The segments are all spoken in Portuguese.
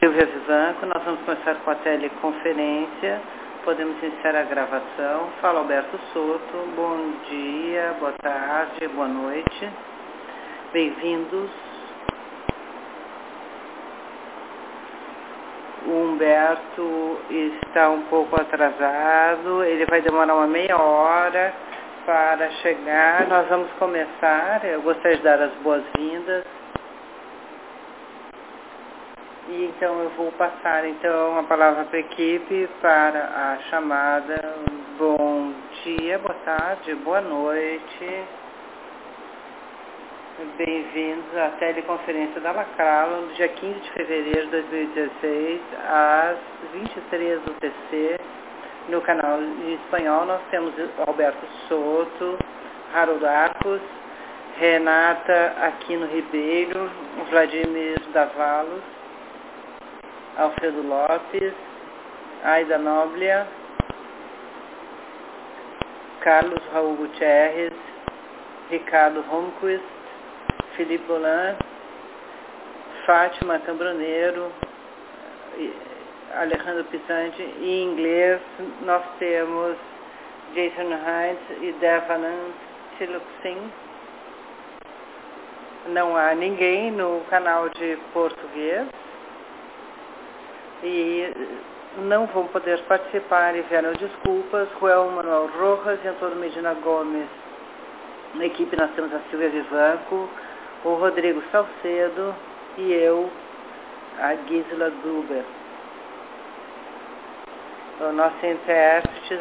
Silvia Vivanco, nós vamos começar com a teleconferência, podemos iniciar a gravação. Fala Alberto Soto, bom dia, boa tarde, boa noite, bem-vindos. O Humberto está um pouco atrasado, ele vai demorar uma meia hora para chegar. Nós vamos começar, eu gostaria de dar as boas-vindas. E então eu vou passar então a palavra para a equipe para a chamada. Bom dia, boa tarde, boa noite. Bem-vindos à teleconferência da Lacralo, no dia 15 de fevereiro de 2016, às 23 UTC, no canal em espanhol. Nós temos Alberto Soto, Harold Arcos, Renata Aquino Ribeiro, Vladimir Davalos, Alfredo Lopes, Aida Noblia, Carlos Raul Gutierrez, Ricardo Romquist, Felipe Bolan, Fátima Cambroneiro, Alejandro Pisante. Em inglês nós temos Jason Hines e Devanand Tiluxin. Não há ninguém no canal de português e não vão poder participar e vieram desculpas. Joel Manuel Rojas e Antônio Medina Gomes. Na equipe nós temos a Silvia Vivanco, o Rodrigo Salcedo e eu, a Gisela Gruber. O nosso intérpretes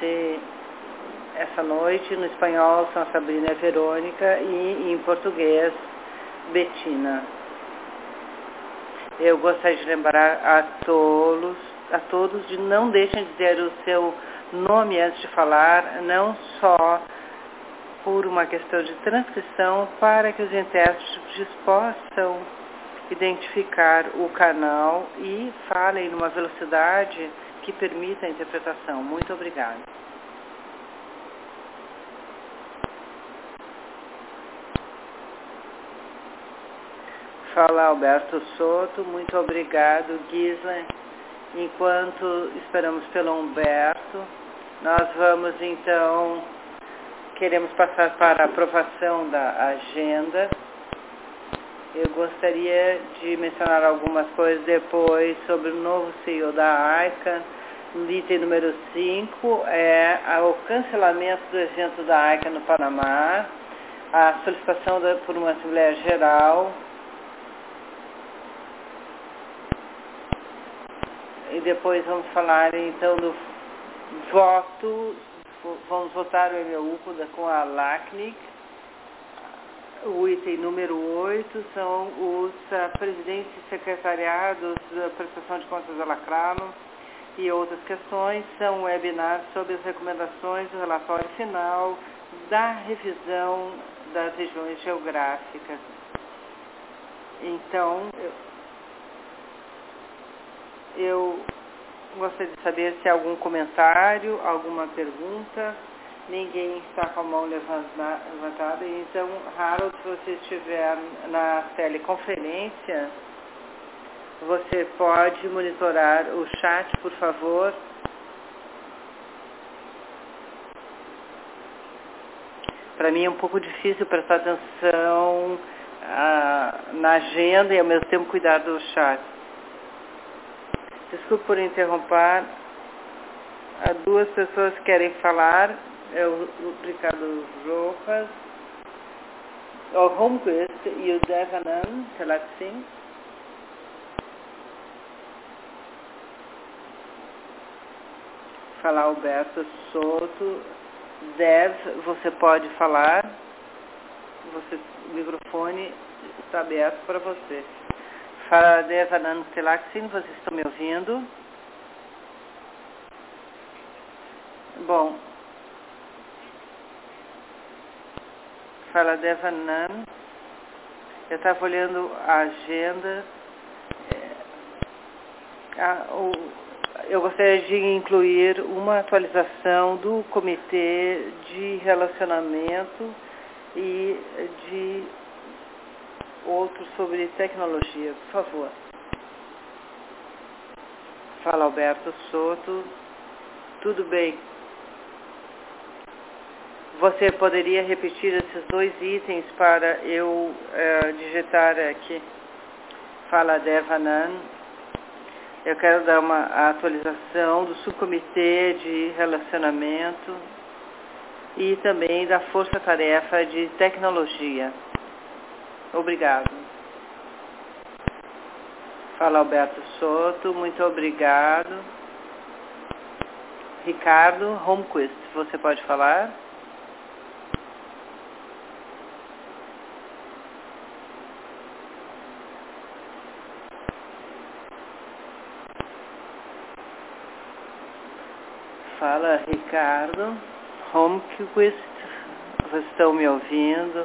essa noite no espanhol são a Sabrina e a Verônica e em português Betina. Eu gostaria de lembrar a todos de não deixem de dizer o seu nome antes de falar, não só por uma questão de transcrição, para que os intérpretes possam identificar o canal e falem numa velocidade que permita a interpretação. Muito obrigada. Fala Alberto Soto, muito obrigado, Gisela. Enquanto esperamos pelo Humberto, nós vamos então, queremos passar para a aprovação da agenda. Eu gostaria de mencionar algumas coisas depois sobre o novo CEO da ICANN. Item número 5 é o cancelamento do evento da ICANN no Panamá, a solicitação por uma Assembleia Geral. E depois vamos falar então do voto, vamos votar o MOU com a LACNIC. O item número 8 são os presidentes e secretariados da prestação de contas da Lacralo e outras questões. São webinars sobre as recomendações do relatório final da revisão das regiões geográficas. Então, eu gostaria de saber se há algum comentário, alguma pergunta. Ninguém está com a mão levantada. Então, Harold, se você estiver na teleconferência, você pode monitorar o chat, por favor. Para mim é um pouco difícil prestar atenção na agenda e ao mesmo tempo cuidar do chat. Desculpe por interromper. Há duas pessoas que querem falar. É o Ricardo Rojas, o Holmquist e o Devanand Tiluxin. Falar Alberto Soto. Dev, você pode falar. O microfone está aberto para você. Fala Devanand Tiluxin, vocês estão me ouvindo? Bom, fala Devanand. Eu estava olhando a agenda. Eu gostaria de incluir uma atualização do Comitê de Relacionamento e de outro sobre tecnologia, por favor. Fala Alberto Soto. Tudo bem. Você poderia repetir esses 2 itens para eu digitar aqui? Fala Devanan. Eu quero dar uma atualização do subcomitê de relacionamento e também da força-tarefa de tecnologia. Obrigado. Fala Alberto Soto, muito obrigado. Ricardo Holmquist, você pode falar? Fala Ricardo Holmquist, vocês estão me ouvindo?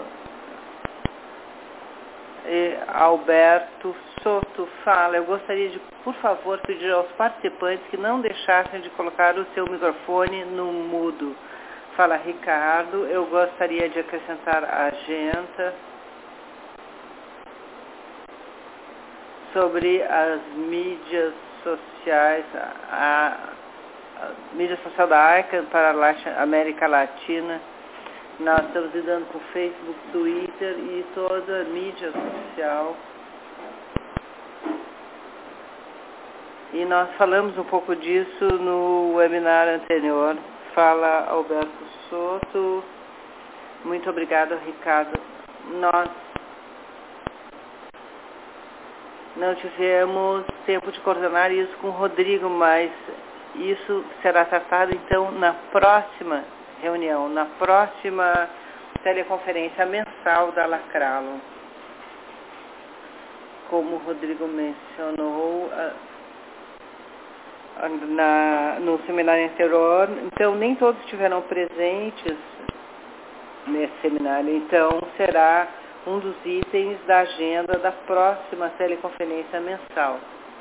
E Alberto Soto fala, eu gostaria de, por favor, pedir aos participantes que não deixassem de colocar o seu microfone no mudo. Fala Ricardo, eu gostaria de acrescentar a agenda sobre as mídias sociais, a mídia social da ICANN para a América Latina. Nós estamos lidando com Facebook, Twitter e toda a mídia social. E nós falamos um pouco disso no webinar anterior. Fala Alberto Soto. Muito obrigado, Ricardo. Nós não tivemos tempo de coordenar isso com o Rodrigo, mas isso será tratado então na próxima reunião, na próxima teleconferência mensal da Lacralo. Como o Rodrigo mencionou no seminário anterior, então nem todos estiveram presentes nesse seminário, então será um dos itens da agenda da próxima teleconferência mensal.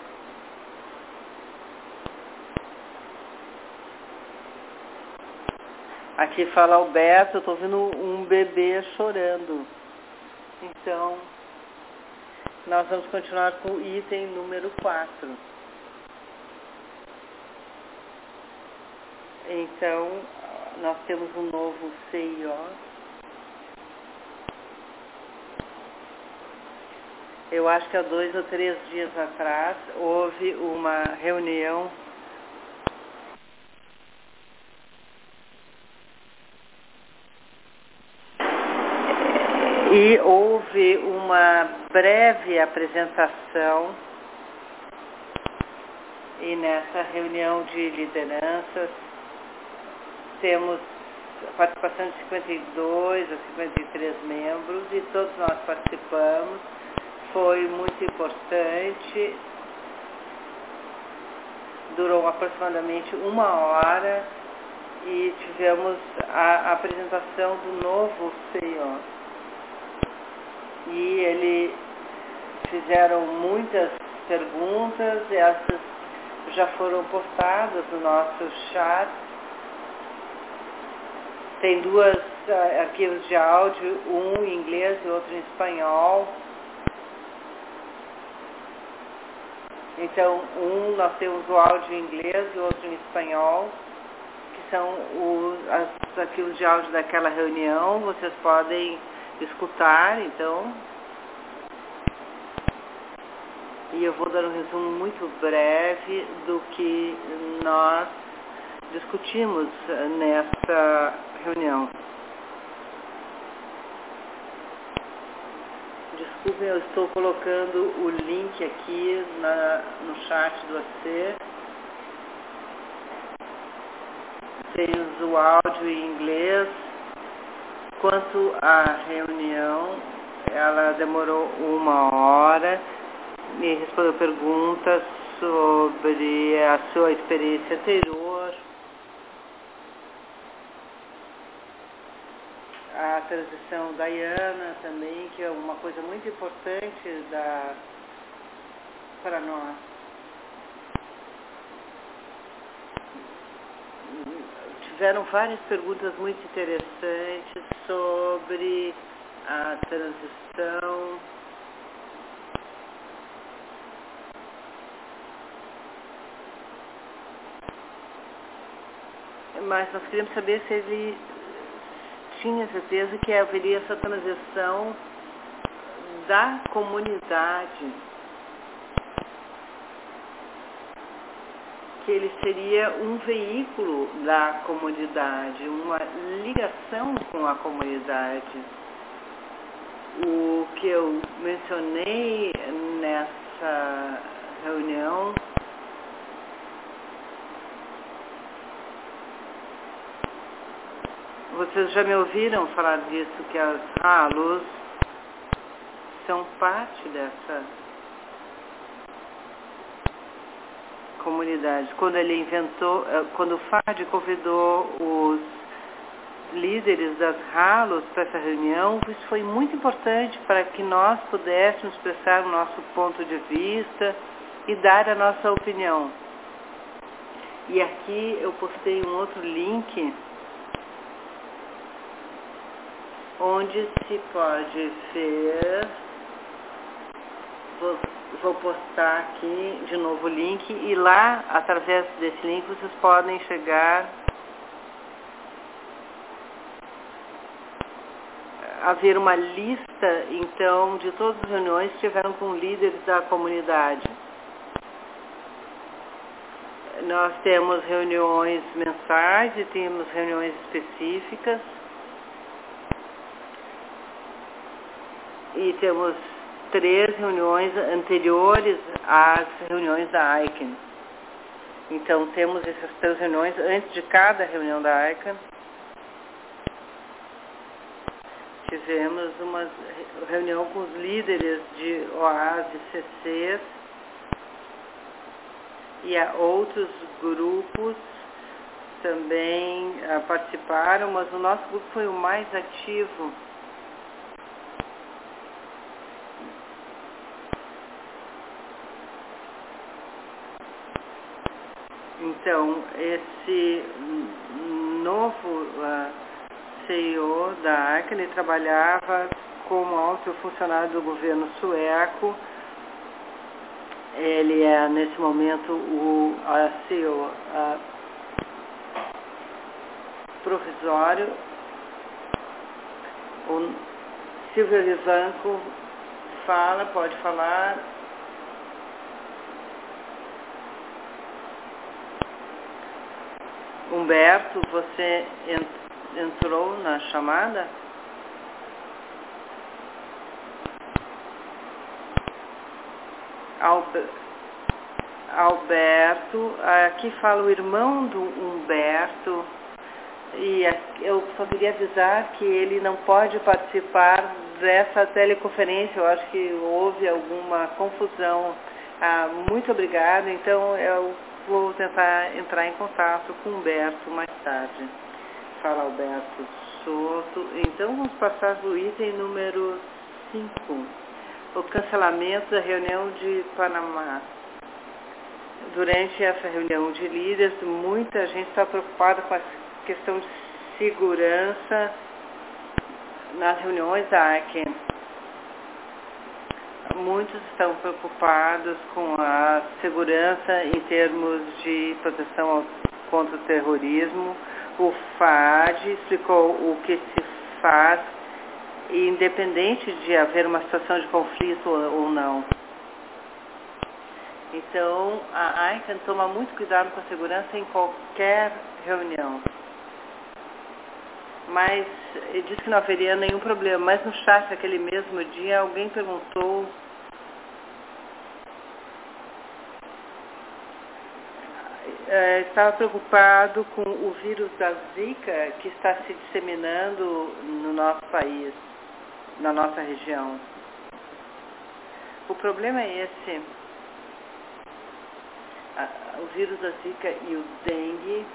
Aqui fala Alberto, eu estou vendo um bebê chorando. Então, nós vamos continuar com o item número 4. Então, nós temos um novo CIO. Eu acho que há 2 ou 3 dias atrás houve uma reunião e houve uma breve apresentação, e nessa reunião de lideranças temos a participação de 52 a 53 membros e todos nós participamos. Foi muito importante, durou aproximadamente 1 hora e tivemos a apresentação do novo CEO. E eles fizeram muitas perguntas, essas já foram postadas no nosso chat. Tem 2 arquivos de áudio, um em inglês e outro em espanhol. Então, nós temos o áudio em inglês e o outro em espanhol, que são os arquivos de áudio daquela reunião. Vocês podem escutar, então. E eu vou dar um resumo muito breve do que nós discutimos nessa reunião. Desculpem, eu estou colocando o link aqui no chat do AC. Temos o áudio em inglês. Quanto à reunião, ela demorou 1 hora. Me respondeu perguntas sobre a sua experiência anterior, a transição da Iana também, que é uma coisa muito importante para nós. Tiveram várias perguntas muito interessantes sobre a transição. mas nós queríamos saber se ele tinha certeza que haveria essa transição da comunidade, que ele seria um veículo da comunidade, uma ligação com a comunidade. O que eu mencionei nessa reunião vocês já me ouviram falar disso, que as halos são parte dessa comunidade. Quando ele inventou, quando o FAD convidou os líderes das halos para essa reunião, isso foi muito importante para que nós pudéssemos expressar o nosso ponto de vista e dar a nossa opinião. E aqui eu postei um outro link onde se pode ver, vou postar aqui de novo o link, e lá, através desse link, vocês podem chegar a ver uma lista, então, de todas as reuniões que tiveram com líderes da comunidade. Nós temos reuniões mensais e temos reuniões específicas. E temos 3 reuniões anteriores às reuniões da ICANN. Então, temos essas 3 reuniões antes de cada reunião da ICANN. Tivemos uma reunião com os líderes de OAS e CCs e outros grupos também participaram, mas o nosso grupo foi o mais ativo. Então, esse novo CEO da ICANN, ele trabalhava como alto funcionário do governo sueco. Ele é, nesse momento, o CEO provisório. O Silvio Vivanco pode falar. Humberto, você entrou na chamada? Alberto, aqui fala o irmão do Humberto, e eu só queria avisar que ele não pode participar dessa teleconferência. Eu acho que houve alguma confusão. Muito obrigada. Então, eu vou tentar entrar em contato com o Humberto mais tarde. Fala Alberto Soto. Então, vamos passar para o item número 5. O cancelamento da reunião de Panamá. Durante essa reunião de líderes, muita gente está preocupada com a questão de segurança nas reuniões da ICANN. Muitos estão preocupados com a segurança em termos de proteção contra o terrorismo. O FAD explicou o que se faz, independente de haver uma situação de conflito ou não. Então, a ICANN toma muito cuidado com a segurança em qualquer reunião. Mas ele disse que não haveria nenhum problema. Mas no chat, aquele mesmo dia, alguém perguntou estava preocupado com o vírus da Zika que está se disseminando no nosso país, na nossa região. O problema é esse. O vírus da Zika e o dengue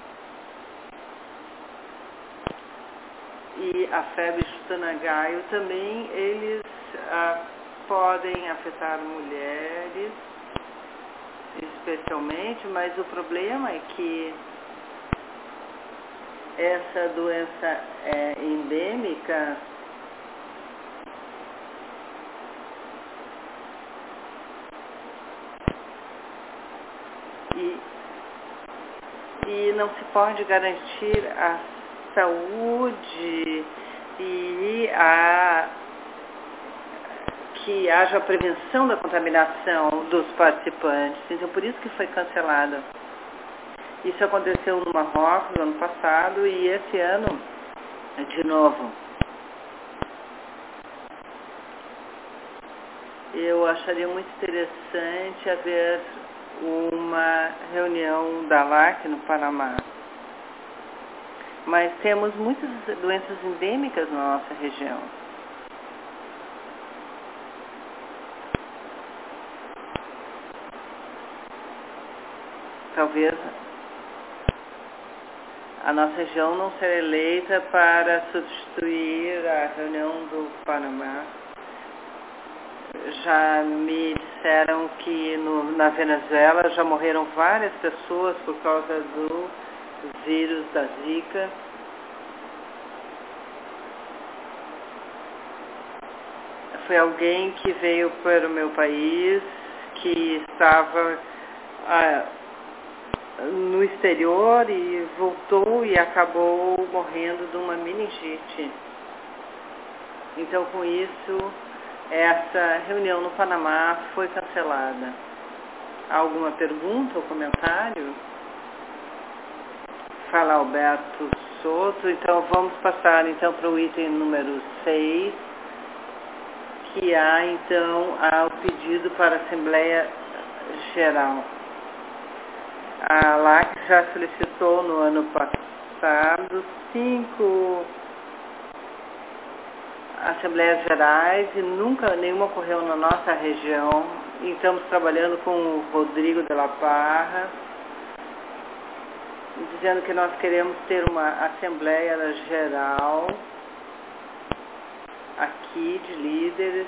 e a febre Chutanagaio também, eles podem afetar mulheres, especialmente, mas o problema é que essa doença é endêmica e não se pode garantir a saúde e que haja a prevenção da contaminação dos participantes. Então, por isso que foi cancelada. Isso aconteceu no Marrocos no ano passado e esse ano, de novo. Eu acharia muito interessante haver uma reunião da LAC no Panamá. Mas temos muitas doenças endêmicas na nossa região. Talvez a nossa região não será eleita para substituir a reunião do Panamá. Já me disseram que na Venezuela já morreram várias pessoas por causa do vírus da Zika. Foi alguém que veio para o meu país, que estava no exterior e voltou e acabou morrendo de uma meningite. Então, com isso, essa reunião no Panamá foi cancelada. Há alguma pergunta ou comentário? Fala Alberto Soto. Então, vamos passar então para o item número 6, que há então o pedido para a Assembleia Geral. A LAC já solicitou no ano passado 5 Assembleias Gerais e nunca nenhuma ocorreu na nossa região. E estamos trabalhando com o Rodrigo de la Parra, dizendo que nós queremos ter uma Assembleia Geral aqui de líderes.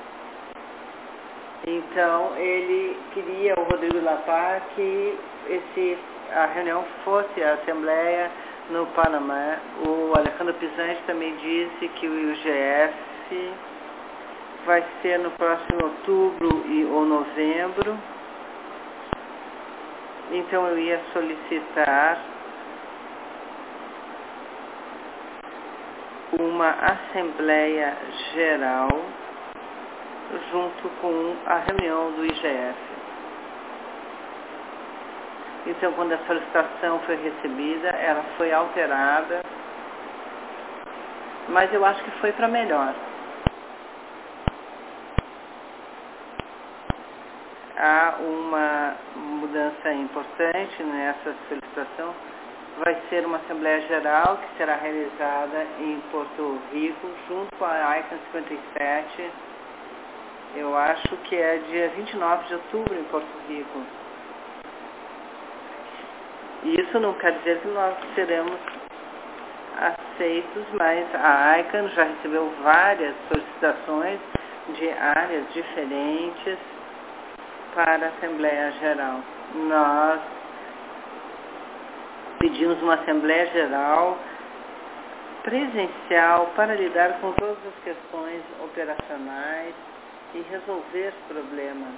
Então, ele queria, o Rodrigo de la Parra, que a reunião fosse a Assembleia no Panamá. O Alejandro Pisante também disse que o IGF vai ser no próximo outubro ou novembro. Então, eu ia solicitar uma Assembleia Geral junto com a reunião do IGF. Então, quando a solicitação foi recebida, ela foi alterada, mas eu acho que foi para melhor. Há uma mudança importante nessa solicitação. Vai ser uma Assembleia Geral que será realizada em Porto Rico, junto com a ICANN 57. Eu acho que é dia 29 de outubro em Porto Rico. Isso não quer dizer que nós seremos aceitos, mas a ICANN já recebeu várias solicitações de áreas diferentes para a Assembleia Geral. Nós pedimos uma Assembleia Geral presencial para lidar com todas as questões operacionais e resolver problemas.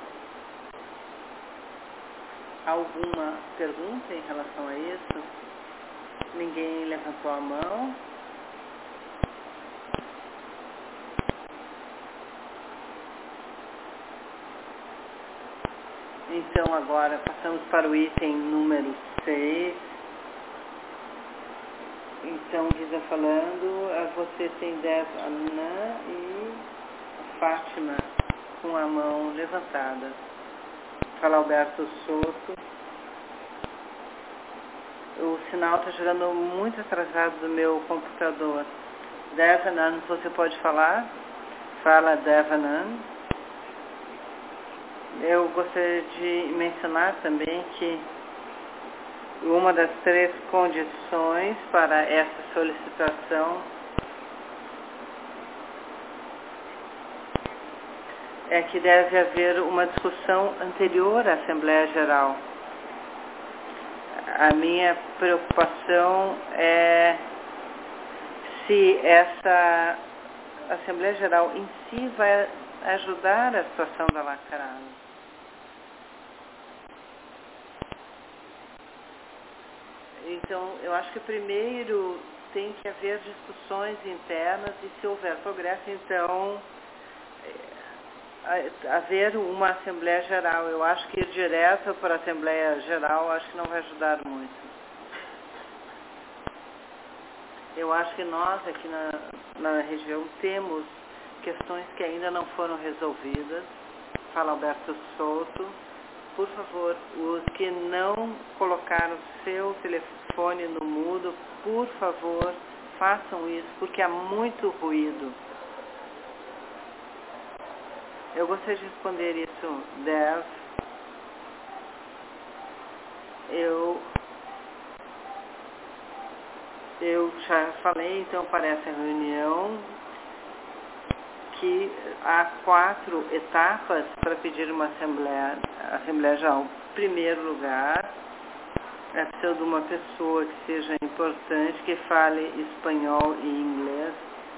Alguma pergunta em relação a isso? Ninguém levantou a mão? Então, agora passamos para o item número 6. Então, Guisa falando, você tem Devana e Fátima com a mão levantada. Fala Alberto Soto. O sinal está chegando muito atrasado do meu computador. Devanan, você pode falar? Fala Devanan. Eu gostaria de mencionar também que uma das 3 condições para essa solicitação é que deve haver uma discussão anterior à Assembleia Geral. A minha preocupação é se essa Assembleia Geral em si vai ajudar a situação da lacrana. Então, eu acho que primeiro tem que haver discussões internas e, se houver progresso, então, haver uma Assembleia Geral. Eu acho que ir direto para a Assembleia Geral, acho que não vai ajudar muito. Eu acho que nós aqui na região temos questões que ainda não foram resolvidas. Fala Alberto Souto. Por favor, os que não colocaram o seu telefone no mudo, por favor, façam isso, porque há muito ruído. Eu gostaria de responder isso, Dev. Eu já falei, então, para essa reunião, que há 4 etapas para pedir uma Assembleia Geral. Em primeiro lugar, é preciso de uma pessoa que seja importante, que fale espanhol e inglês.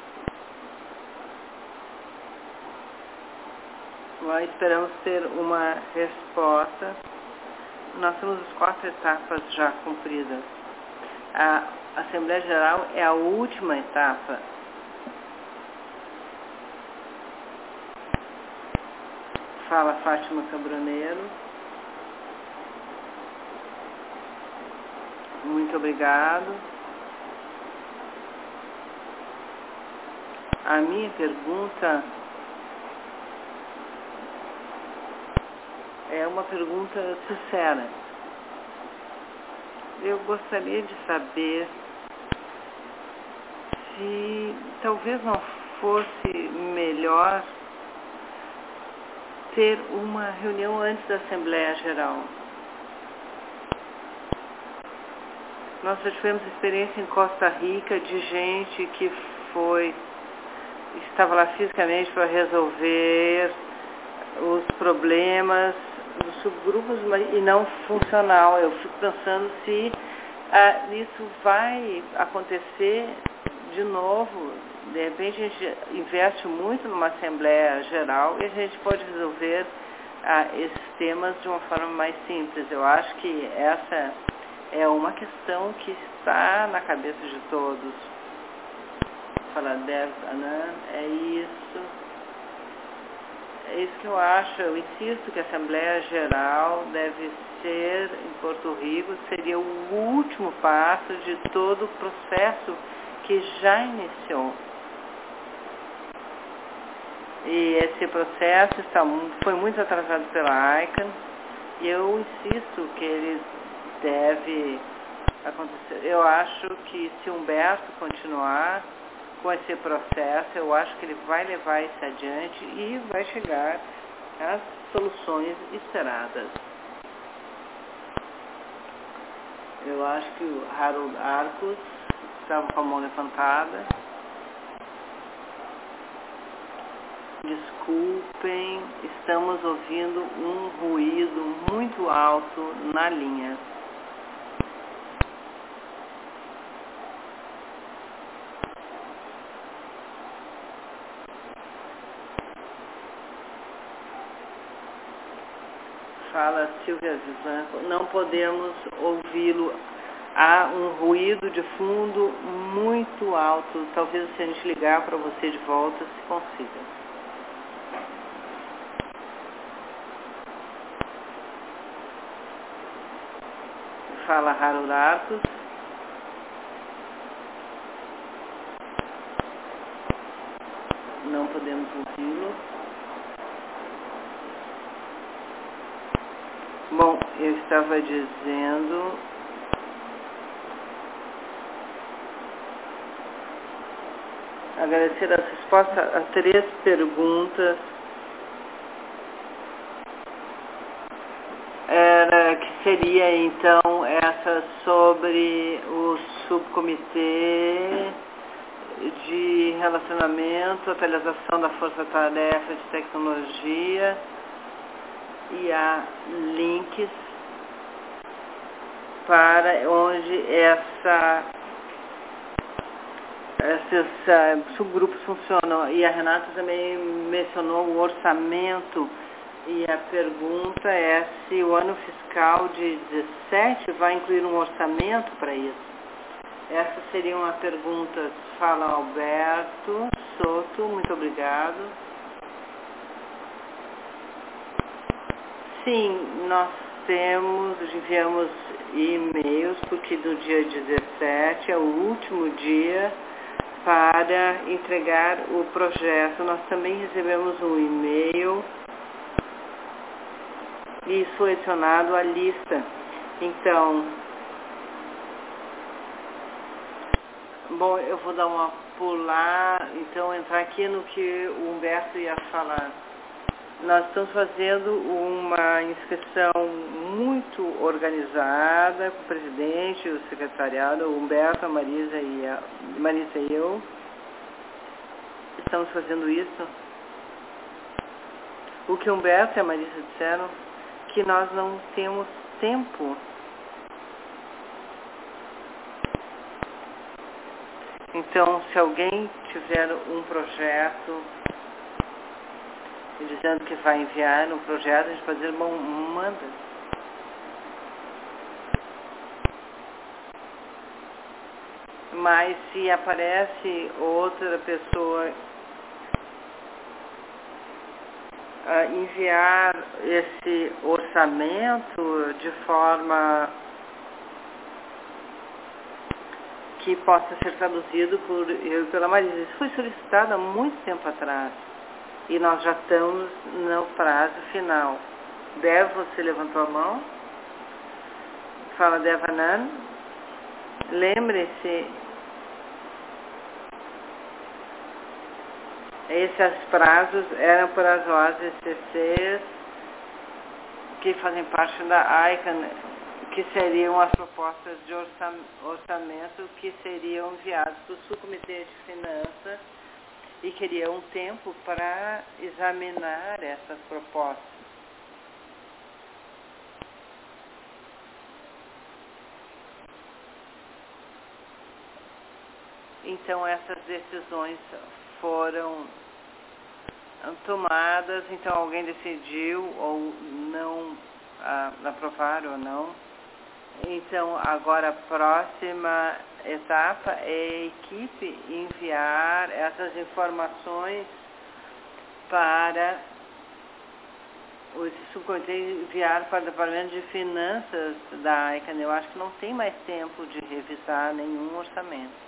Nós esperamos ter uma resposta. Nós temos as 4 etapas já cumpridas. A Assembleia Geral é a última etapa. Fala Fátima Cabroneiro. Muito obrigado. A minha pergunta é uma pergunta sincera. Eu gostaria de saber se talvez não fosse melhor ter uma reunião antes da Assembleia Geral. Nós já tivemos experiência em Costa Rica de gente que estava lá fisicamente para resolver os problemas dos subgrupos e não funcional. Eu fico pensando se isso vai acontecer de novo. De repente a gente investe muito numa Assembleia Geral e a gente pode resolver esses temas de uma forma mais simples. Eu acho que essa é uma questão que está na cabeça de todos. Fala, Dev Anand, é isso. É isso que eu acho. Eu insisto que a Assembleia Geral deve ser em Porto Rico, seria o último passo de todo o processo que já iniciou. E esse processo foi muito atrasado pela ICANN e eu insisto que ele deve acontecer. Eu acho que se Humberto continuar com esse processo, eu acho que ele vai levar isso adiante e vai chegar às soluções esperadas. Eu acho que o Harold Arcos estava com a mão levantada. Desculpem, estamos ouvindo um ruído muito alto na linha. Fala Silvia Vivanco, não podemos ouvi-lo. Há um ruído de fundo muito alto. Talvez se a gente ligar para você de volta, se consiga. Fala Harold Arcos. Não podemos ouvi-lo. Bom, eu estava dizendo... Agradecer a resposta a 3 perguntas. Que seria então essa sobre o subcomitê de relacionamento, atualização da força-tarefa de tecnologia e há links para onde esses subgrupos funcionam. E a Renata também mencionou o orçamento E a pergunta é se o ano fiscal de 17 vai incluir um orçamento para isso. Essas seriam as perguntas. Fala Alberto Soto, muito obrigado. Sim, nós enviamos e-mails, porque no dia 17 é o último dia para entregar o projeto. Nós também recebemos um e-mail e isso foi adicionado à lista. Então, bom, eu vou dar uma pular, então entrar aqui no que o Humberto ia falar. Nós estamos fazendo uma inscrição muito organizada com o presidente, o secretariado, o Humberto, a Marisa e eu. Estamos fazendo isso. O que o Humberto e a Marisa disseram, que nós não temos tempo. Então, se alguém tiver um projeto dizendo que vai enviar um projeto, a gente pode dizer, bom, manda. Mas se aparece outra pessoa enviar esse orçamento de forma que possa ser traduzido por eu e pela Marisa. Isso foi solicitado há muito tempo atrás. E nós já estamos no prazo final. Dev, você levantou a mão. Fala, Devanan. Lembre-se, esses prazos eram para as OASCCs que fazem parte da ICANN, que seriam as propostas de orçamento que seriam enviadas para o subcomitê de finanças e queria um tempo para examinar essas propostas. Então, essas decisões foram tomadas, então alguém decidiu ou não aprovar ou não. Então, agora a próxima etapa é a equipe enviar essas informações para o subcomitê, enviar para o Departamento de Finanças da ICANN. Eu acho que não tem mais tempo de revisar nenhum orçamento.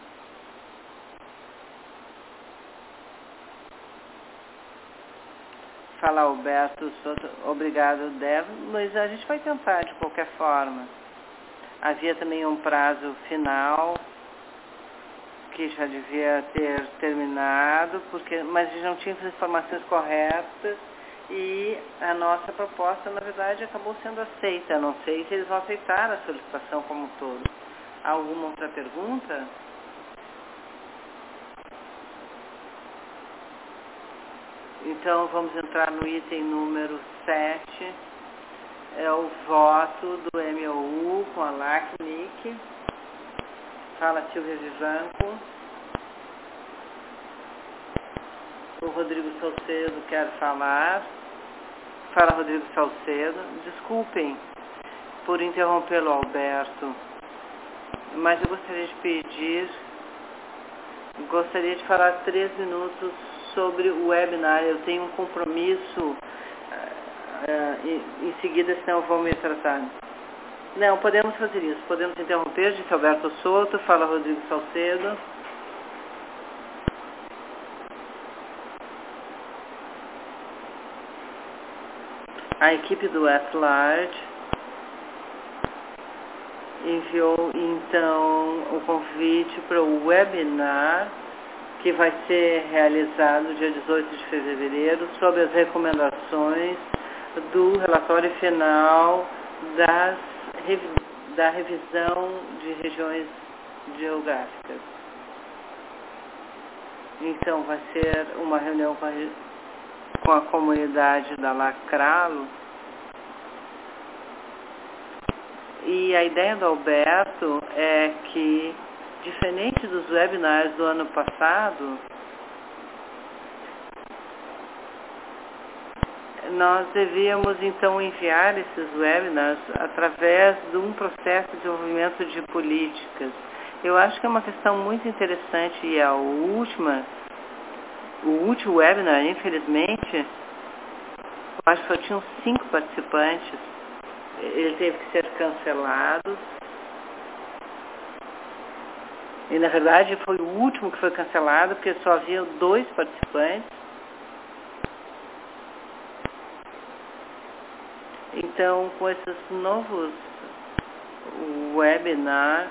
Fala Alberto Soto, obrigado, Dev, mas a gente vai tentar de qualquer forma. Havia também um prazo final que já devia ter terminado, mas a gente não tinha as informações corretas e a nossa proposta, na verdade, acabou sendo aceita. Não sei se eles vão aceitar a solicitação como um todo. Alguma outra pergunta? Então, vamos entrar no item número 7. É o voto do MOU com a LACNIC. Fala Silvia Vivanco. O Rodrigo Salcedo quer falar. Fala Rodrigo Salcedo. Desculpem por interrompê-lo, Alberto, mas eu gostaria de falar 3 minutos sobre o webinar. Eu tenho um compromisso em seguida, senão vão me tratar. Não, podemos fazer isso. Podemos interromper, disse Alberto Souto. Fala Rodrigo Salcedo. A equipe do At-Large enviou, então, o convite para o webinar que vai ser realizado dia 18 de fevereiro sobre as recomendações do relatório final da revisão de regiões geográficas. Então, vai ser uma reunião com a comunidade da Lacralo. E a ideia do Alberto é que, diferente dos webinars do ano passado, nós devíamos então enviar esses webinars através de um processo de desenvolvimento de políticas. Eu acho que é uma questão muito interessante e o último webinar, infelizmente, eu acho que só tinham 5 participantes. Ele teve que ser cancelado. E, na verdade, foi o último que foi cancelado, porque só havia 2 participantes. Então, com esses novos webinars,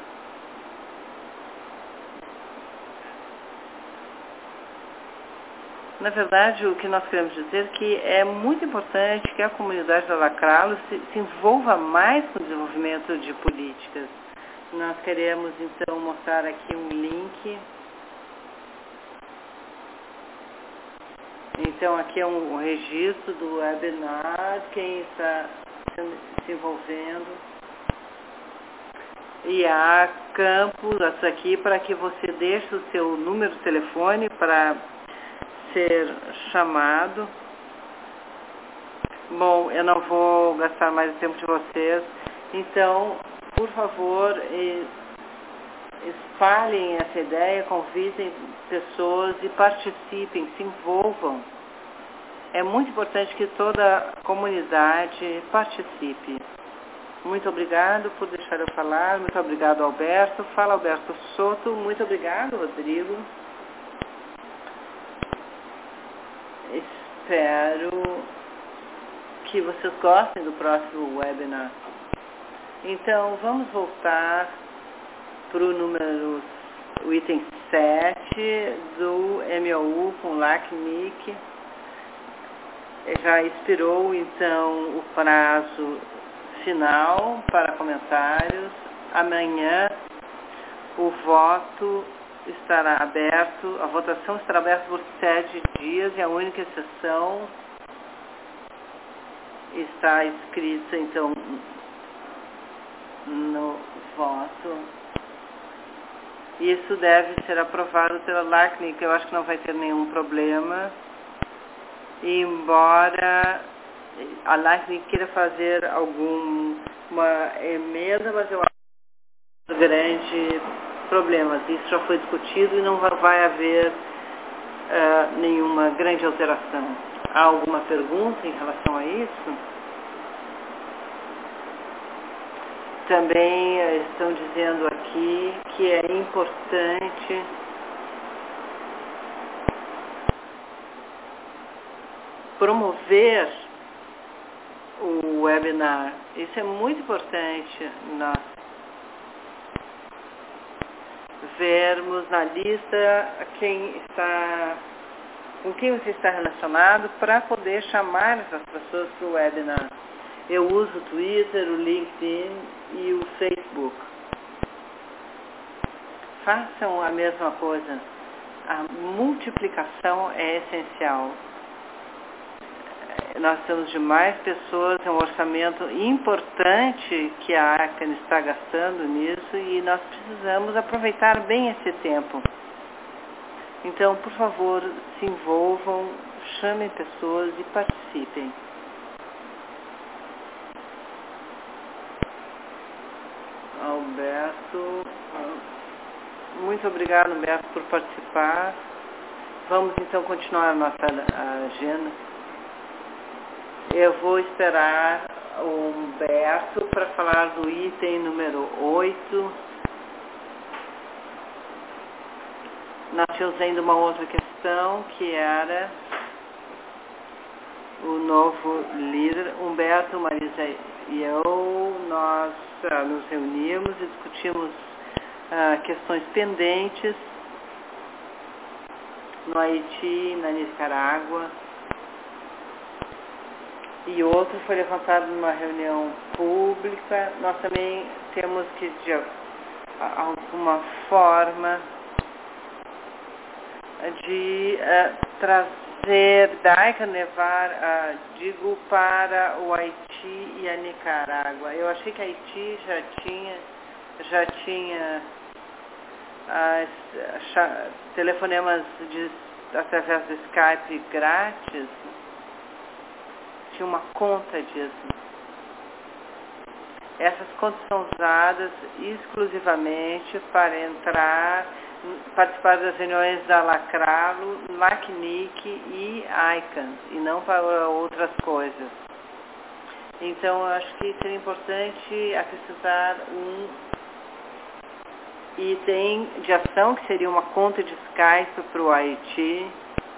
na verdade, o que nós queremos dizer é que é muito importante que a comunidade da Lacralo se envolva mais com o desenvolvimento de políticas. Nós queremos, então, mostrar aqui um link. Então, aqui é um registro do webinar, quem está se envolvendo. E há campos aqui para que você deixe o seu número de telefone para ser chamado. Bom, eu não vou gastar mais o tempo de vocês. Então, por favor, espalhem essa ideia, convidem pessoas e participem, se envolvam. É muito importante que toda a comunidade participe. Muito obrigado por deixar eu falar. Muito obrigado, Alberto. Fala, Alberto Soto. Muito obrigado, Rodrigo. Espero que vocês gostem do próximo webinar. Então, vamos voltar para o item 7 do MOU com LACNIC. Já expirou, então, o prazo final para comentários. Amanhã o voto estará aberto, a votação estará aberta por 7 dias e a única exceção está escrita, então, no voto. Isso deve ser aprovado pela LACNIC, eu acho que não vai ter nenhum problema. E embora a LACNIC queira fazer uma emenda, mas eu acho que grande problemas. Isso já foi discutido e não vai haver nenhuma grande alteração. Há alguma pergunta em relação a isso? Também estão dizendo aqui que é importante promover o webinar. Isso é muito importante nós vermos na lista com quem você está relacionado para poder chamar essas pessoas para o webinar. Eu uso o Twitter, o LinkedIn e o Facebook. Façam a mesma coisa. A multiplicação é essencial. Nós temos demais pessoas, é um orçamento importante que a ACAN está gastando nisso e nós precisamos aproveitar bem esse tempo. Então, por favor, se envolvam, chamem pessoas e participem. Alberto, muito obrigado, Alberto, por participar. Vamos então continuar a nossa agenda. Eu vou esperar o Humberto para falar do item número 8. Nós tínhamos ainda uma outra questão, que era o novo líder. Humberto, Marisa e eu, nós nos reunimos e discutimos questões pendentes no Haiti, na Nicarágua. E outro foi levantado numa reunião pública. Nós também temos que, de alguma forma, de trazer, da ICAN levar, para o Haiti e a Nicarágua. Eu achei que a Haiti já tinha telefonemas através do Skype grátis. de uma conta disso. Essas contas são usadas exclusivamente para participar das reuniões da Lacralo, LACNIC e ICANN, e não para outras coisas. Então, eu acho que seria importante acrescentar um item de ação, que seria uma conta de Skype para o Haiti.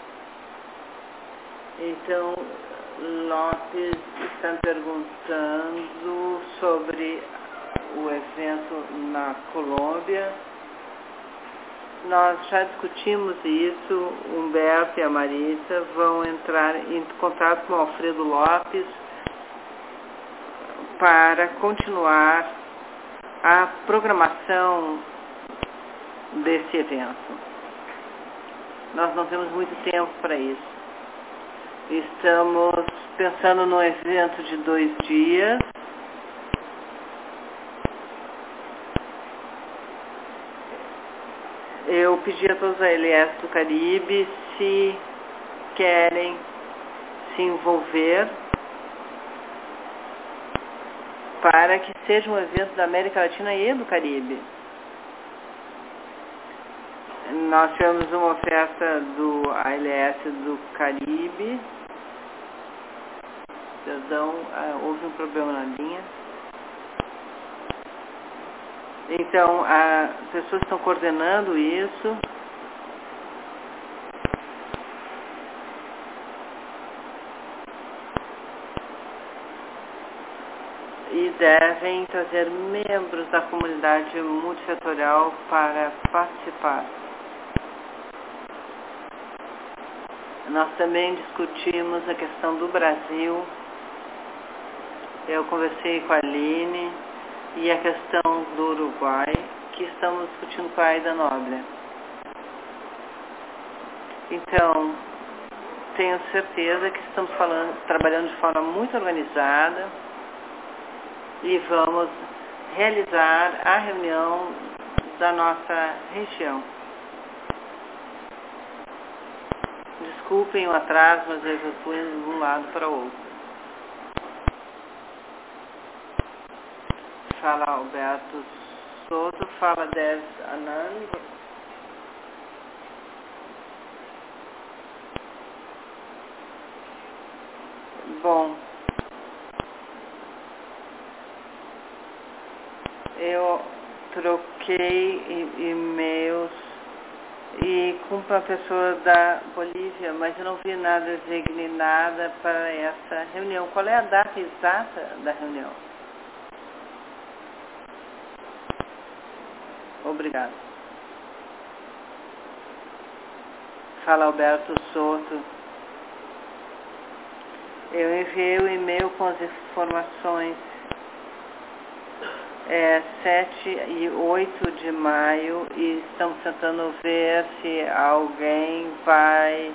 Então, Lopes está perguntando sobre o evento na Colômbia. Nós já discutimos isso, o Humberto e a Marita vão entrar em contato com o Alfredo Lopes para continuar a programação desse evento. Nós não temos muito tempo para isso. Estamos pensando num evento de 2 dias. Eu pedi a todos os ALS do Caribe se querem se envolver para que seja um evento da América Latina e do Caribe. Nós tivemos uma oferta do ALS do Caribe. Perdão, houve um problema na linha. Então, as pessoas estão coordenando isso. E devem trazer membros da comunidade multissetorial para participar. Nós também discutimos a questão do Brasil. Eu conversei com a Aline e a questão do Uruguai, que estamos discutindo com a Aida Nobre. Então, tenho certeza que estamos trabalhando de forma muito organizada e vamos realizar a reunião da nossa região. Desculpem o atraso, mas eu já fui de um lado para o outro. Fala Alberto Soto, fala Dev Anand. Bom, eu troquei e-mails e com uma pessoa da Bolívia, mas eu não vi nada designada para essa reunião. Qual é a data exata da reunião? Obrigado. Fala Alberto Soto. Eu enviei o e-mail com as informações 7 e 8 de maio e estamos tentando ver se alguém vai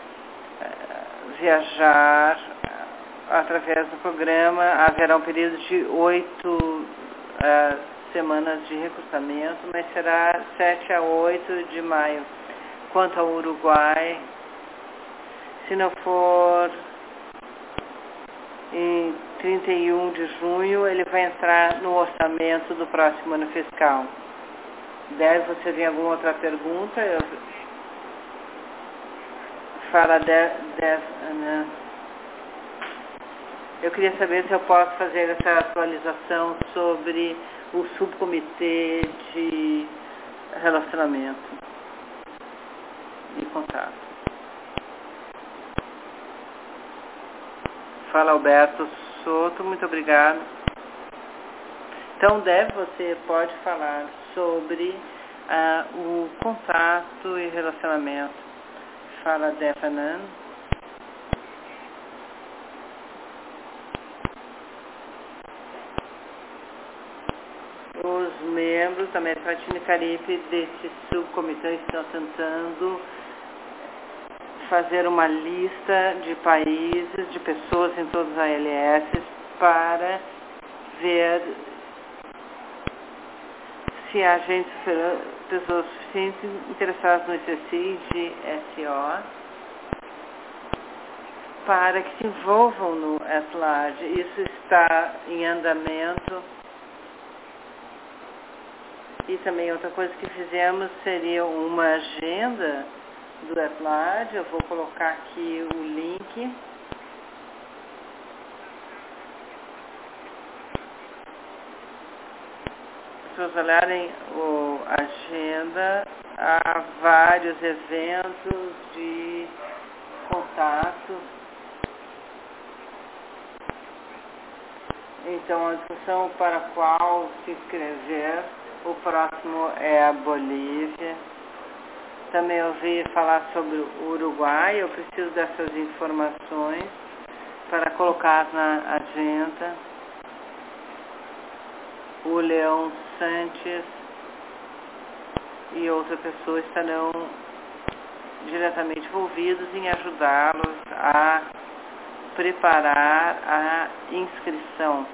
viajar através do programa. Haverá um período de 8 semanas de recrutamento, mas será 7 a 8 de maio. Quanto ao Uruguai, se não for em 31 de junho, ele vai entrar no orçamento do próximo ano fiscal. Deve você ter alguma outra pergunta? Fala, eu queria saber se eu posso fazer essa atualização sobre o subcomitê de relacionamento e contato. Fala Alberto Soto, muito obrigado. Então, você pode falar sobre o contato e relacionamento. Fala Devanan. Os membros da América Latina e Caribe desse subcomitê estão tentando fazer uma lista de países, de pessoas em todos os ALS para ver se há pessoas suficientes interessadas no exercício de SO para que se envolvam no at-large. Isso está em andamento. E também outra coisa que fizemos seria uma agenda do at-large. Eu vou colocar aqui o link. Se vocês olharem a agenda, há vários eventos de contato. Então, a discussão para qual se inscrever, o próximo é a Bolívia. Também ouvi falar sobre o Uruguai. Eu preciso dessas informações para colocar na agenda. O Leão Sanches e outra pessoa estarão diretamente envolvidos em ajudá-los a preparar a inscrição.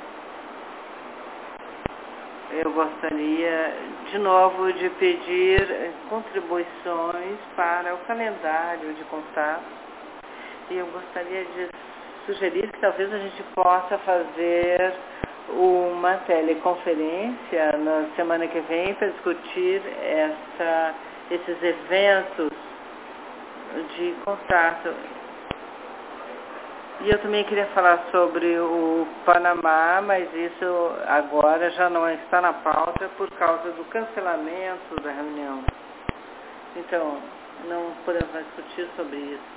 Eu gostaria, de novo, de pedir contribuições para o calendário de contato. E eu gostaria de sugerir que talvez a gente possa fazer uma teleconferência na semana que vem para discutir esses eventos de contato. E eu também queria falar sobre o Panamá, mas isso agora já não está na pauta por causa do cancelamento da reunião. Então, não podemos mais discutir sobre isso.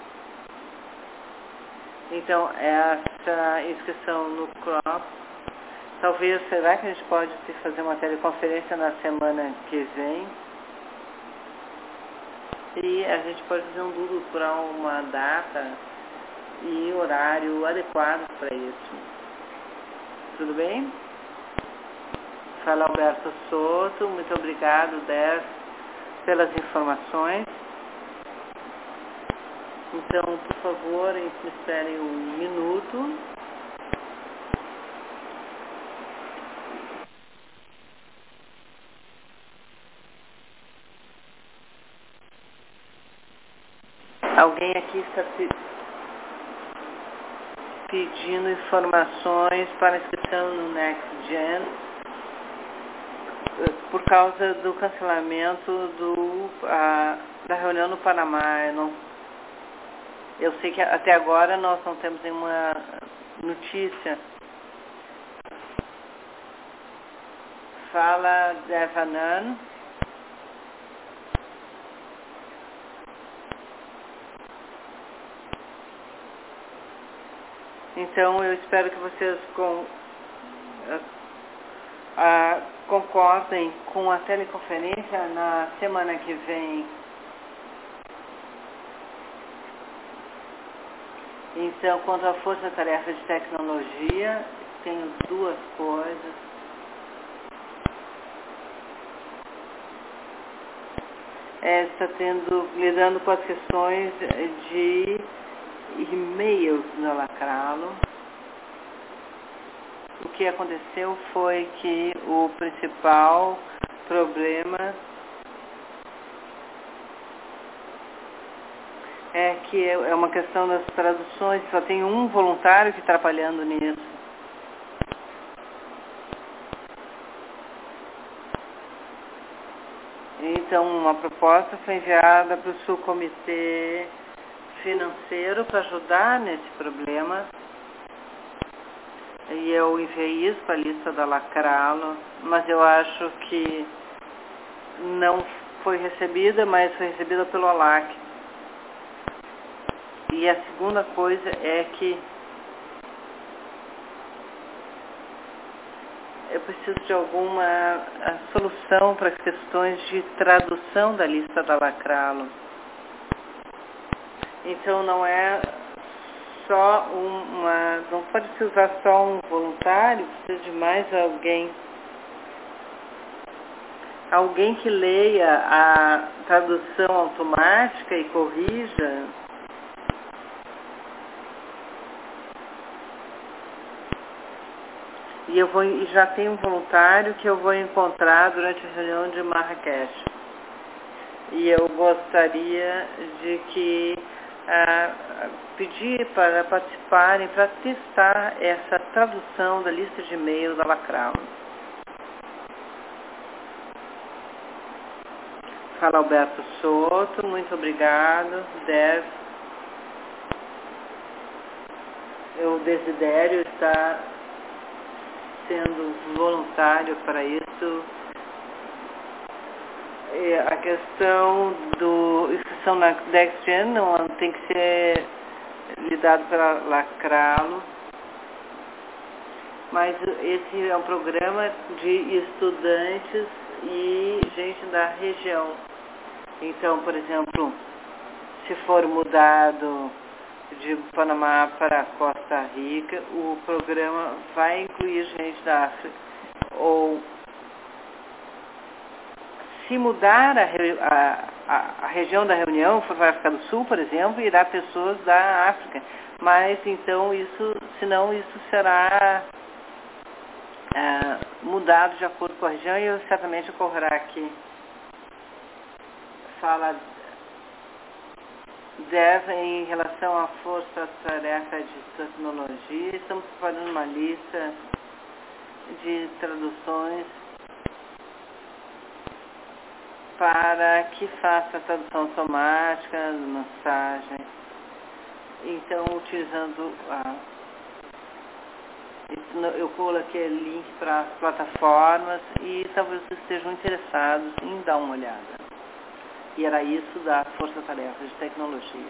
Então, essa inscrição no CROP, talvez, será que a gente pode fazer uma teleconferência na semana que vem? E a gente pode fazer um Google para uma data e horário adequado para isso. Tudo bem? Fala Alberto Soto, muito obrigado, Dez, pelas informações. Então, por favor, me esperem um minuto. Alguém aqui está pedindo informações para inscrição no NextGen por causa do cancelamento da reunião no Panamá. Eu sei que até agora nós não temos nenhuma notícia. Fala Devanan. Então, eu espero que vocês concordem com a teleconferência na semana que vem. Então, quanto à força-tarefa de tecnologia, tenho duas coisas. Está lidando com as questões de e-mails no Alacralo. O que aconteceu foi que o principal problema é que é uma questão das traduções, só tem um voluntário que está trabalhando nisso. Então, uma proposta foi enviada para o subcomitê financeiro para ajudar nesse problema. E eu enviei isso para a lista da Alacralo, mas eu acho que não foi recebida, mas foi recebida pelo ALAC. E a segunda coisa é que eu preciso de alguma solução para as questões de tradução da lista da Alacralo. Então não é só não pode se usar só um voluntário, precisa de mais alguém. Alguém que leia a tradução automática e corrija. E já tem um voluntário que eu vou encontrar durante a reunião de Marrakech. E eu gostaria de que pedir para participarem, para testar essa tradução da lista de e-mail da Lacral. Fala Alberto Soto, muito obrigado. O Desidério está sendo voluntário para isso. A questão do inscrição na NextGen não tem que ser lidado pela Lacralo, mas esse é um programa de estudantes e gente da região. Então, por exemplo, se for mudado de Panamá para Costa Rica, o programa vai incluir gente da África. Ou se mudar a região da reunião, for para a África do Sul, por exemplo, irá pessoas da África. Mas então senão isso será mudado de acordo com a região e certamente ocorrerá aqui. Fala em relação à força-tarefa de tecnologia, estamos preparando uma lista de traduções para que faça a tradução automática da mensagem. Então, utilizando eu coloquei link para as plataformas e talvez vocês estejam interessados em dar uma olhada. E era isso da força-tarefa de tecnologia.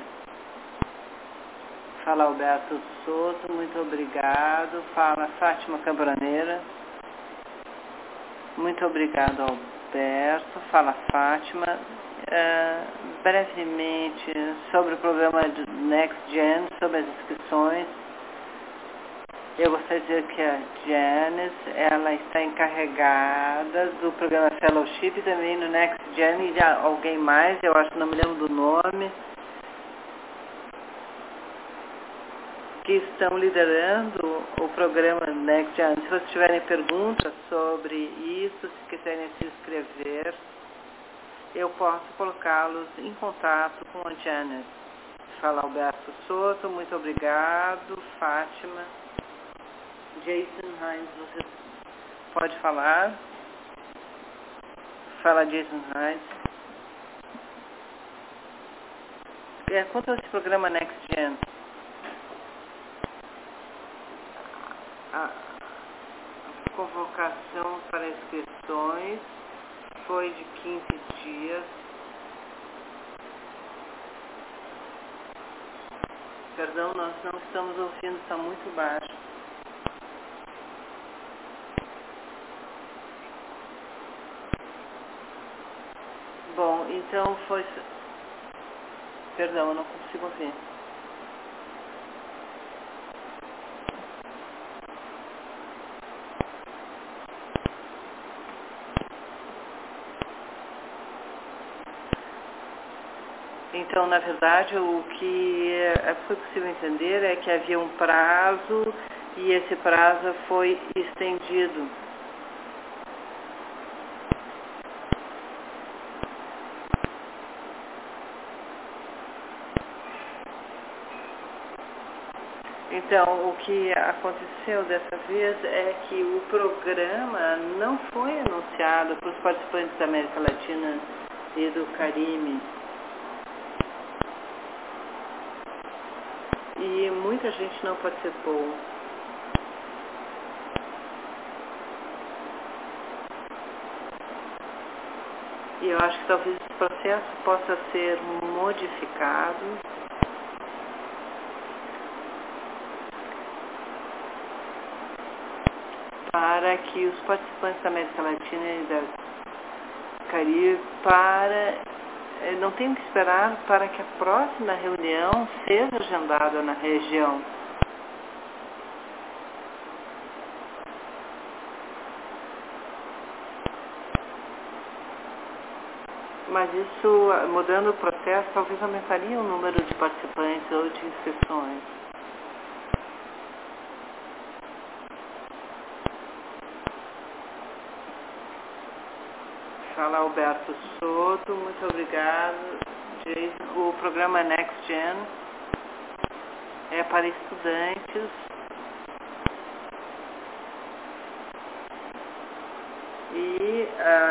Fala Alberto Soto, muito obrigado. Fala Fátima Cabraneira. Muito obrigado, Alberto. Fala Fátima. Brevemente, sobre o programa de NextGen, sobre as inscrições. Eu gostaria de dizer que a Janice, ela está encarregada do programa Fellowship também no NextGen e alguém mais, eu acho que não me lembro do nome, que estão liderando o programa NextGen. Se vocês tiverem perguntas sobre isso, se quiserem se inscrever, eu posso colocá-los em contato com a Janice. Fala Alberto Soto, muito obrigado. Fátima. Jason Hines, você pode falar? Fala Jason Hines. Quanto a esse programa NextGen? A convocação para inscrições foi de 15 dias. Perdão, nós não estamos ouvindo, está muito baixo. Bom, então foi... Perdão, eu não consigo ouvir. Então, na verdade, o que foi possível entender é que havia um prazo e esse prazo foi estendido. Então, o que aconteceu dessa vez é que o programa não foi anunciado para os participantes da América Latina e do Caribe. E muita gente não participou. E eu acho que talvez esse processo possa ser modificado para que os participantes da América Latina e do Caribe não tenham que esperar para que a próxima reunião seja agendada na região. Mas isso, mudando o processo, talvez aumentaria o número de participantes ou de inscrições. Fala Alberto Soto, muito obrigado. Jason, o programa NextGen é para estudantes e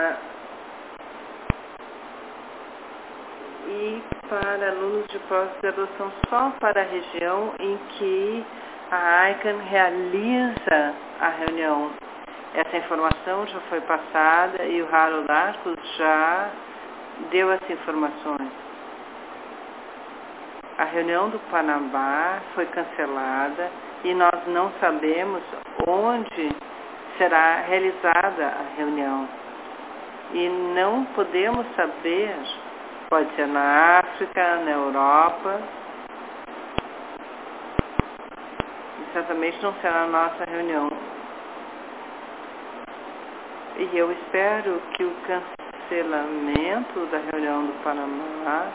para alunos de pós-graduação só para a região em que a ICANN realiza a reunião. Essa informação já foi passada e o Harold Arcos já deu essas informações. A reunião do Panamá foi cancelada e nós não sabemos onde será realizada a reunião. E não podemos saber, pode ser na África, na Europa, e certamente não será a nossa reunião. E eu espero que o cancelamento da reunião do Panamá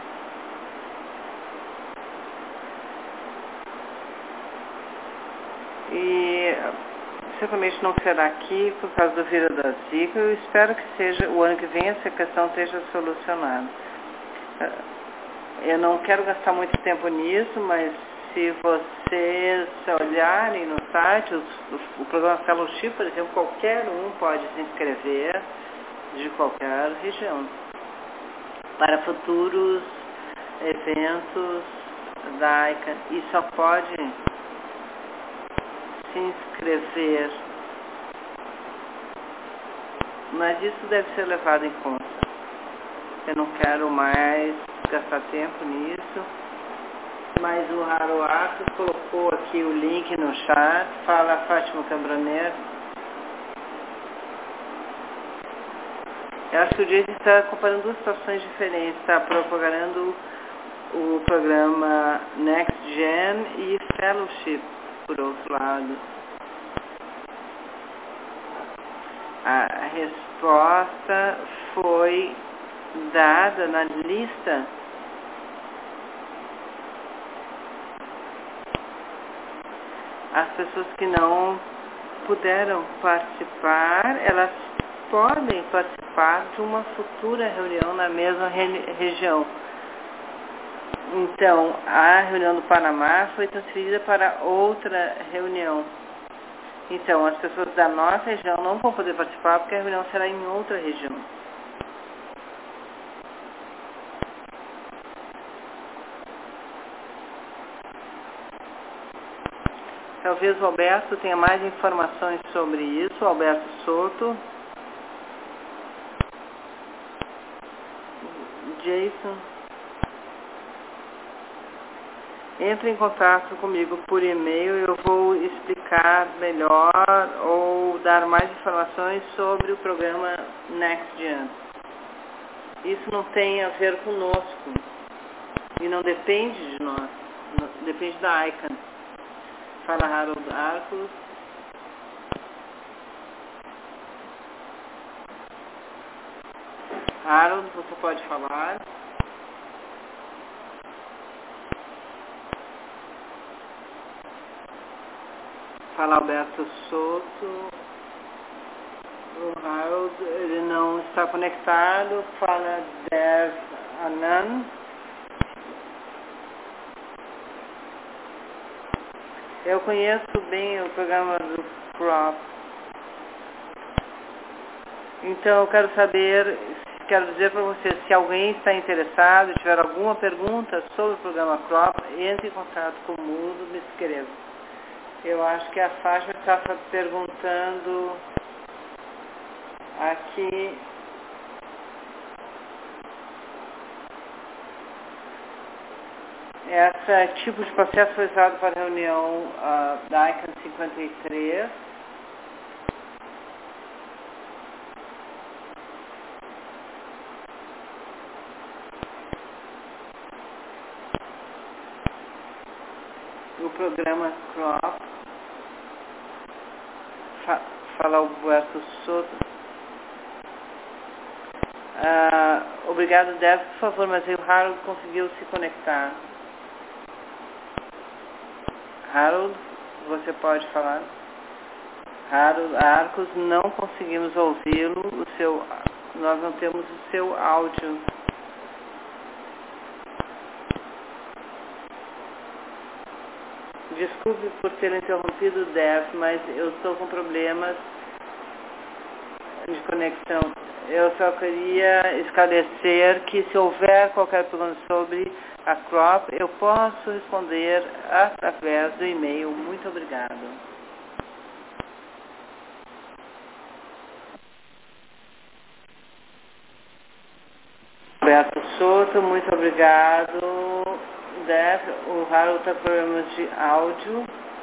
e certamente não será aqui por causa do vírus da Zika. Eu espero que seja, o ano que vem essa questão esteja solucionada. Eu não quero gastar muito tempo nisso, mas se vocês olharem no site, o programa Fellowship, por exemplo, qualquer um pode se inscrever de qualquer região para futuros eventos da ICANN e só pode se inscrever, mas isso deve ser levado em conta. Eu não quero mais gastar tempo nisso, mas o Harold Arcos colocou aqui o link no chat. Fala, Fátima Cambraner. Eu acho que o Jason está comparando duas situações diferentes, está propagando o programa Next Gen e Fellowship, por outro lado. A resposta foi dada na lista as pessoas que não puderam participar, elas podem participar de uma futura reunião na mesma região. Então, a reunião do Panamá foi transferida para outra reunião. Então, as pessoas da nossa região não vão poder participar porque a reunião será em outra região. Talvez o Alberto tenha mais informações sobre isso, Alberto Soto. Jason, entre em contato comigo por e-mail, eu vou explicar melhor ou dar mais informações sobre o programa NextGen. Isso não tem a ver conosco e não depende de nós, depende da ICANN. Fala, Harold Arcos. Harold, você pode falar? Fala, Alberto Soto. O Harold, ele não está conectado. Fala, Dev Anand. Eu conheço bem o programa do CROP. Então, eu quero dizer para vocês, se alguém está interessado, tiver alguma pergunta sobre o programa CROP, entre em contato comigo, me escreva. Eu acho que a Fátima estava perguntando aqui. Esse tipo de processo foi usado para a reunião da ICANN 53. O programa CROP. Fala Alberto Soto. Obrigado, Débora, por favor, mas aí o Harold conseguiu se conectar. Harold, você pode falar? Harold Arcos, não conseguimos ouvi-lo, nós não temos o seu áudio. Desculpe por ter interrompido o DEF, mas eu estou com problemas de conexão. Eu só queria esclarecer que se houver qualquer pergunta sobre a CROP, eu posso responder através do e-mail. Muito obrigado. Roberto Soto, muito obrigado. O Harold está com problemas de áudio.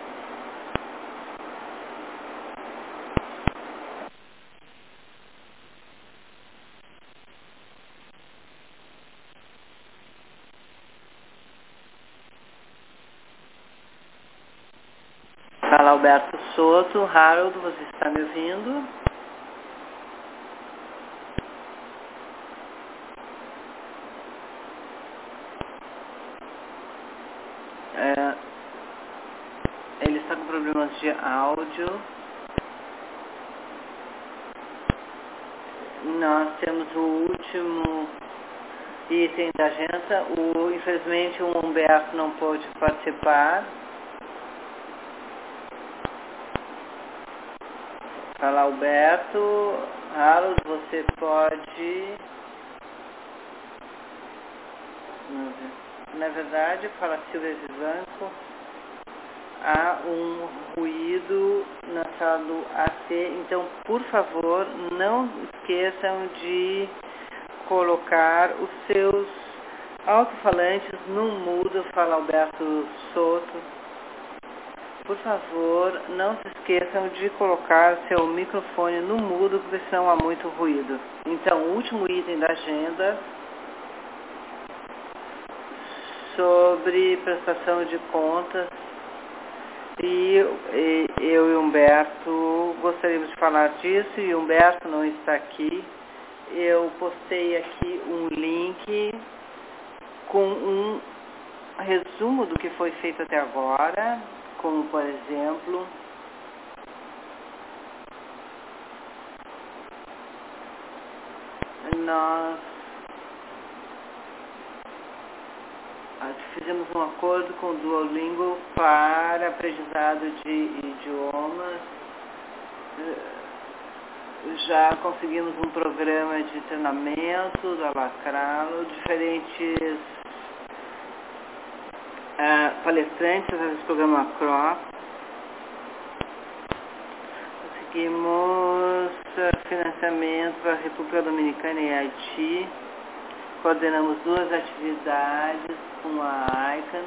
Fala Alberto Soto. Harold, você está me ouvindo? Ele está com problemas de áudio. Nós temos o último item da agenda. Infelizmente o Humberto não pôde participar. Fala Alberto. Harold, você pode... Na verdade, fala Silvia Vivanco. Há um ruído na sala do AC, então, por favor, não esqueçam de colocar os seus alto-falantes no mudo. Fala Alberto Soto. Por favor, não se esqueçam de colocar seu microfone no mudo, porque senão há muito ruído. Então, o último item da agenda sobre prestação de contas. E eu e Humberto gostaríamos de falar disso, e Humberto não está aqui. Eu postei aqui um link com um resumo do que foi feito até agora, como por exemplo, nós fizemos um acordo com o Duolingo para aprendizado de idiomas. Já conseguimos um programa de treinamento da Lacralo, diferentes palestrantes através do programa CROP. Conseguimos financiamento para a República Dominicana e Haiti. Coordenamos 2 atividades com a ICANN,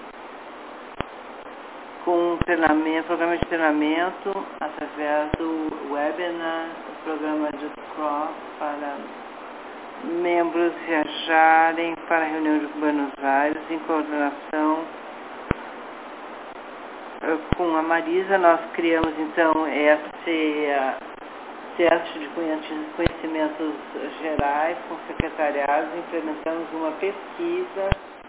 com programa de treinamento através do webinar, o programa de CROP para membros viajarem para a reunião de Buenos Aires, em coordenação com a Marisa. Nós criamos então esse teste de conhecimentos gerais com secretariados, implementamos uma pesquisa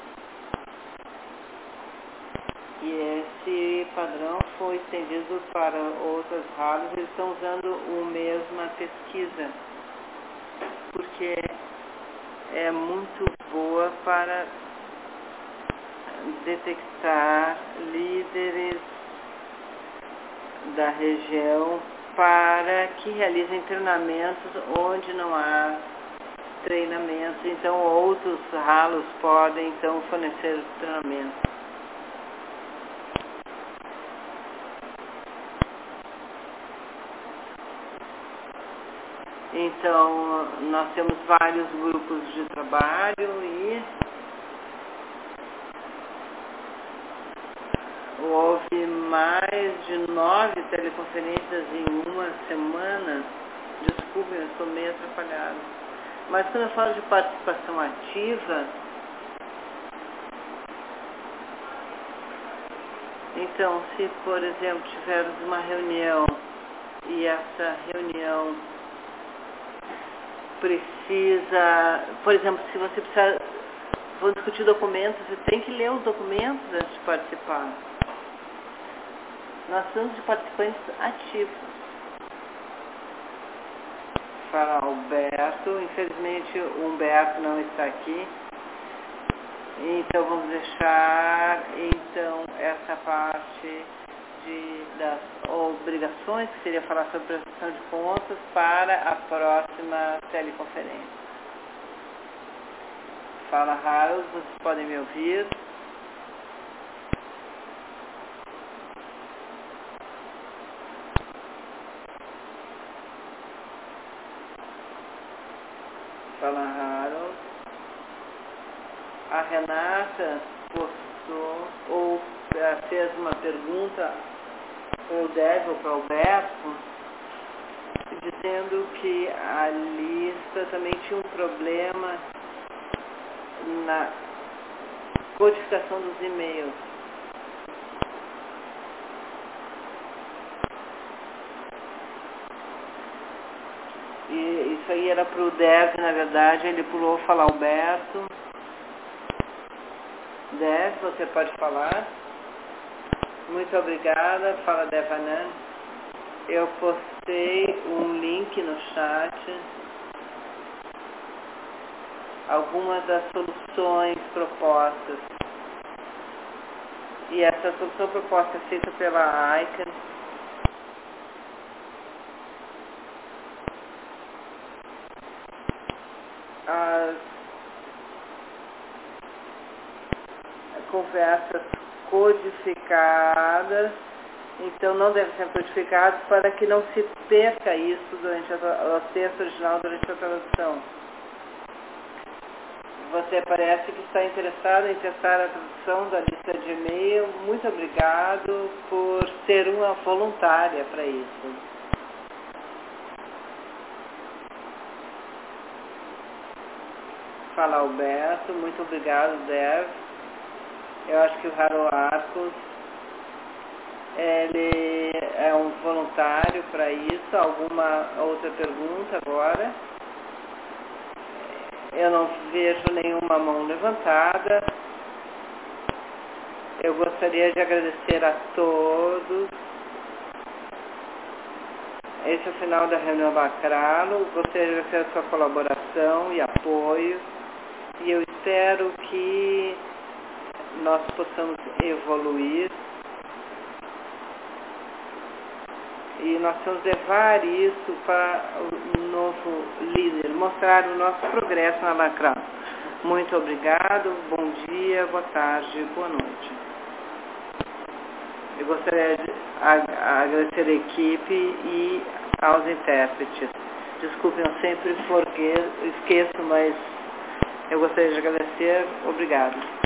e esse padrão foi estendido para outras rádios. Eles estão usando a mesma pesquisa porque é muito boa para detectar líderes da região para que realizem treinamentos onde não há treinamento. Então, outros ralos podem, então, fornecer treinamento. Então, nós temos vários grupos de trabalho e houve mais de 9 teleconferências em uma semana. Desculpem, eu estou meio atrapalhada. Mas quando eu falo de participação ativa, então, se, por exemplo, tivermos uma reunião e essa reunião precisa, por exemplo, se você precisa, vou discutir documentos, você tem que ler os documentos antes de participar. Nós somos de participantes ativos. Fala Alberto, infelizmente o Humberto não está aqui. Então vamos deixar então essa parte das obrigações, que seria falar sobre prestação de contas, para a próxima teleconferência. Fala, Harold, vocês podem me ouvir? Fala, Harold. A Renata postou ou fez uma pergunta para o Débora ou para o Alberto, dizendo que a lista também tinha um problema na codificação dos e-mails. E isso aí era para o Dev, na verdade, ele pulou falar Alberto. Dev, você pode falar? Muito obrigada, fala Devanand. Eu postei um link no chat, algumas das soluções propostas. E essa solução proposta é feita pela ICANN. As conversas codificadas, então não devem ser codificadas para que não se perca isso durante o texto original durante a tradução. Você parece que está interessado em testar a tradução da lista de e-mail. Muito obrigado por ser uma voluntária para isso. Fala, Alberto. Muito obrigado, Dev. Eu acho que o Harold Arcos, ele é um voluntário para isso. Alguma outra pergunta agora? Eu não vejo nenhuma mão levantada. Eu gostaria de agradecer a todos. Esse é o final da reunião Bacralo. Gostaria de agradecer a sua colaboração e apoio. E eu espero que nós possamos evoluir. E nós vamos levar isso para o novo líder, mostrar o nosso progresso na Bacralo. Muito obrigado, bom dia, boa tarde, boa noite. Eu gostaria de agradecer a equipe e aos intérpretes. Desculpem, eu sempre esqueço, mas eu gostaria de agradecer. Obrigado.